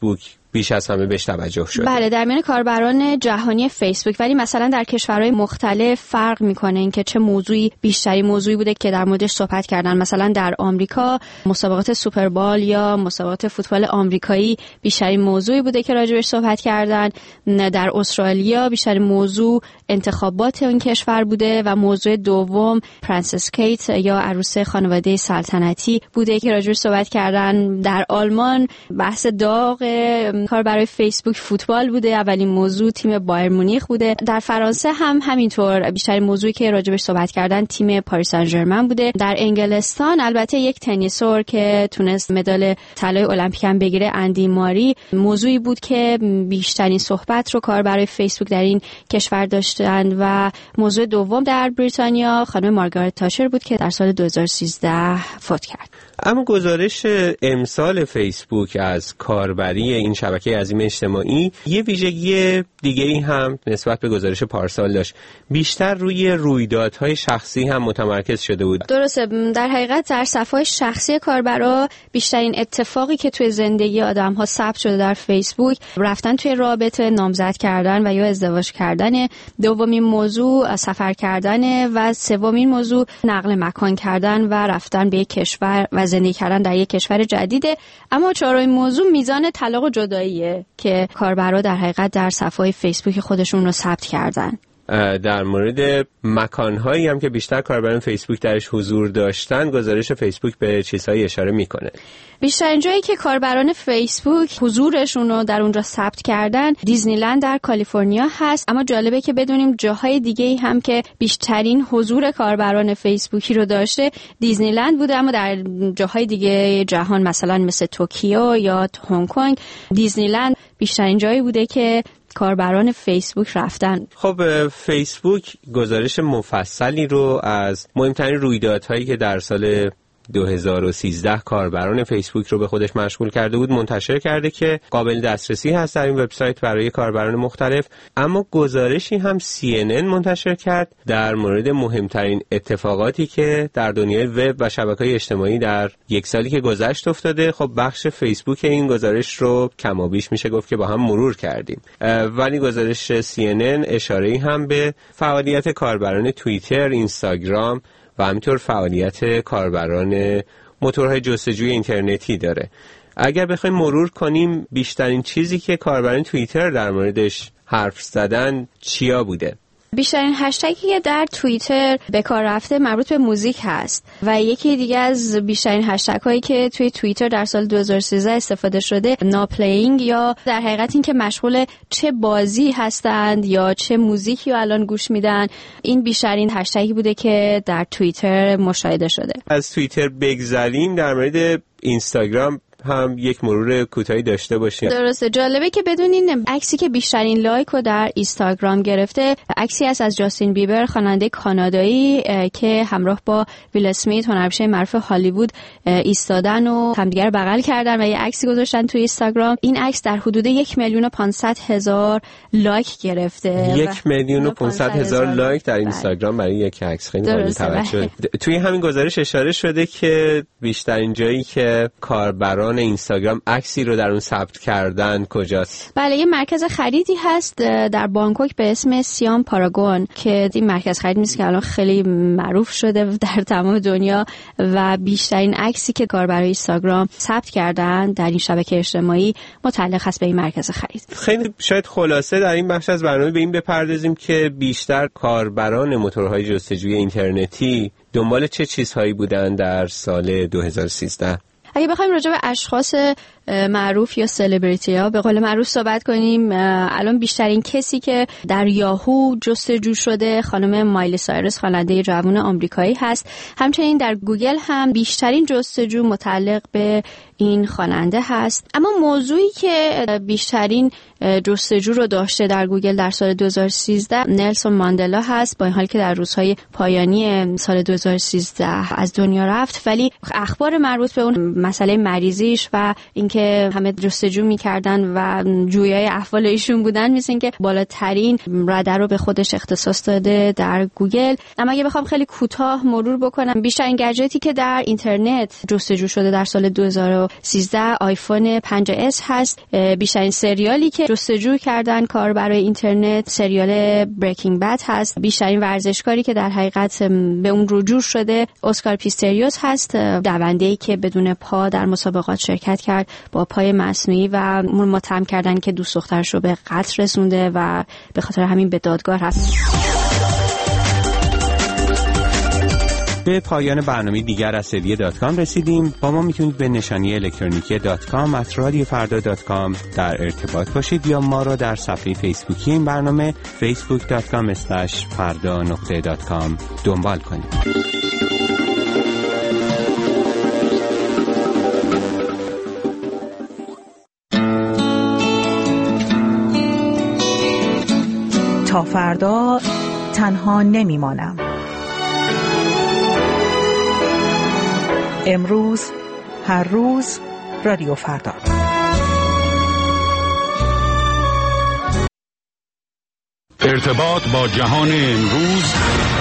بیش از همه بهش توجه شده. بله، در میان کاربران جهانی فیسبوک، ولی مثلا در کشورهای مختلف فرق میکنه اینکه چه موضوعی بیشتری موضوعی بوده که در موردش صحبت کردن. مثلا در آمریکا مسابقات سوپربال یا مسابقات فوتبال آمریکایی بیشتری موضوعی بوده که راجبش صحبت کردن. در استرالیا بیشتر موضوع انتخابات اون کشور بوده و موضوع دوم پرنسس کیت یا عروس خانواده سلطنتی بوده که راجبش صحبت کردن. در آلمان بحث داغ کار برای فیسبوک فوتبال بوده، اولین موضوع تیم بایر مونیخ بوده. در فرانسه هم همینطور بیشتر موضوعی که راجبش صحبت کردن تیم پاریس سن ژرمن بوده. در انگلستان البته یک تنیسور که تونست مدال طلای المپیک هم بگیره، اندی ماری، موضوعی بود که بیشترین صحبت رو کار برای فیسبوک در این کشور داشتند. و موضوع دوم در بریتانیا خانم مارگارت تاشر بود که در سال دو هزار و سیزده فوت کرد. اما گزارش امسال فیسبوک از کاربری این شبکه عظیم اجتماعی یه ویژگی دیگه‌ای هم نسبت به گزارش پارسال داشت. بیشتر روی رویدادهای شخصی هم متمرکز شده بود. درسته، در حقیقت در صفحه شخصی کاربرا بیشترین اتفاقی که توی زندگی آدم‌ها ثبت شده در فیسبوک رفتن توی رابطه، نامزد کردن و یا ازدواج کردن. دومین موضوع سفر کردن و سومین موضوع نقل مکان کردن و رفتن به یک کشور و زندگی کردن در یک کشور جدیده. اما چهارمین موضوع میزان طلاق و جداییه که کاربرا در حقیقت در صفحه فیسبوک خودشون رو ثبت کردن. در مورد مکان‌هایی هم که بیشتر کاربران فیسبوک درش حضور داشتن، گزارش فیسبوک به چیزهایی اشاره میکنه. بیشترین جایی که کاربران فیسبوک حضورشون رو در اونجا ثبت کردن دیزنیلند در کالیفرنیا هست. اما جالبه که بدونیم جاهای دیگه‌ای هم که بیشترین حضور کاربران فیسبوکی رو داشته دیزنیلند بوده، اما در جاهای دیگه جهان مثلا مثل توکیو یا هنگ کنگ دیزنیلند بیشترین جایی بوده که کاربران فیسبوک رفتن. خب فیسبوک گزارش مفصلی رو از مهمترین رویدادهایی که در سال دو هزار و سیزده کاربران فیسبوک رو به خودش مشغول کرده بود منتشر کرده که قابل دسترسی هست در این وبسایت برای کاربران مختلف. اما گزارشی هم سی ان ان منتشر کرد در مورد مهمترین اتفاقاتی که در دنیای وب و شبکه‌های اجتماعی در یک سالی که گذشت افتاده. خب بخش فیسبوک این گزارش رو کمابیش میشه گفت که با هم مرور کردیم، ولی گزارش سی ان ان اشاره‌ای هم به فعالیت کاربران توییتر، اینستاگرام و همینطور فعالیت کاربران موتورهای جستجوی اینترنتی داره. اگر بخوایم مرور کنیم بیشترین چیزی که کاربران توییتر در موردش حرف زدن چیا بوده؟ بیشترین هشتگی که در توییتر به کار رفته مربوط به موزیک هست و یکی دیگه از بیشترین هشتگ هایی که توی توییتر در سال دو هزار و سیزده استفاده شده ناپلیینگ یا در حقیقت این که مشغول چه بازی هستند یا چه موزیکی رو الان گوش میدن. این بیشترین هشتگی بوده که در توییتر مشاهده شده. از توییتر بگذریم در مورد اینستاگرام هم یک مرور کوتاهی داشته باشیم. درسته، جالبه که بدونین عکسی که بیشترین لایک رو در اینستاگرام گرفته عکسی است از جاستین بیبر، خواننده کانادایی که همراه با ویل اسمیت هنرپیشه معروف هالیوود ایستادن و همدیگر بغل کردن و یه عکسی گذاشتن توی اینستاگرام. این عکس در حدود یک میلیون و پانصد هزار لایک گرفته. یک میلیون و پانصد هزار لایک در اینستاگرام برای یک عکس، خیلی قابل توجه. توی همین گزارش اشاره شده که بیشترین جایی که کاربران اینستاگرام عکسی رو در اون ثبت کردن کجاست؟ بله، یه مرکز خریدی هست در بانکوک به اسم سیام پاراگون که این مرکز خرید میشه که الان خیلی معروف شده در تمام دنیا و بیشترین عکسی که کاربرای اینستاگرام ثبت کردن در این شبکه اجتماعی متعلق هست به این مرکز خرید. خیلی شاید خلاصه در این بخش از برنامه به این بپردازیم که بیشتر کاربران موتورهای جستجوی اینترنتی دنبال چه چیزهایی بودن در سال دو هزار و سیزده. اگه بخوایم راجع به اشخاص معروف یا سلبریتی ها به قول معروف صحبت کنیم، الان بیشترین کسی که در یاهو جستجو شده خانم مایلی سایرس، خواننده جوان آمریکایی هست. همچنین در گوگل هم بیشترین جستجو متعلق به این خواننده هست. اما موضوعی که بیشترین جستجو رو داشته در گوگل در سال دو هزار و سیزده نلسون ماندلا هست، با این حال که در روزهای پایانی سال دو هزار و سیزده از دنیا رفت، ولی اخبار مربوط به اون مسئله مریضیش و اینکه همه جستجو می‌کردن و جویای احوال ایشون بودن، مثل اینکه بالاترین رده رو به خودش اختصاص داده در گوگل. اما اگه بخوام خیلی کوتاه مرور بکنم، بیشترین گجتی که در اینترنت جستجو شده در سال دو هزار و سیزده آیفون پنج اس هست. بیشترین سریالی که جستجو کردن کار برای اینترنت سریال بریکینگ بد هست. بیشترین ورزشکاری که در حقیقت به اون رجوع شده اسکار پیستریوس هست، دونده‌ای که بدون پا در مسابقات شرکت کرد با پای مصنوعی و متهم کردن که دوست دخترش رو به قتل رسونده و به خاطر همین به دادگاه رفت. به پایان برنامه دیگر از سدیه دات کام رسیدیم. با ما میتونید به نشانی الکترونیکی دات کام ات رادیو فردا دات کام در ارتباط باشید یا ما را در صفحه فیسبوکی این برنامه فیسبوک دات کام اسلش فردا نقطه دات کام دنبال کنید. تا فردا تنها نمیمانم. امروز هر روز رادیو فردا. ارتباط با جهان امروز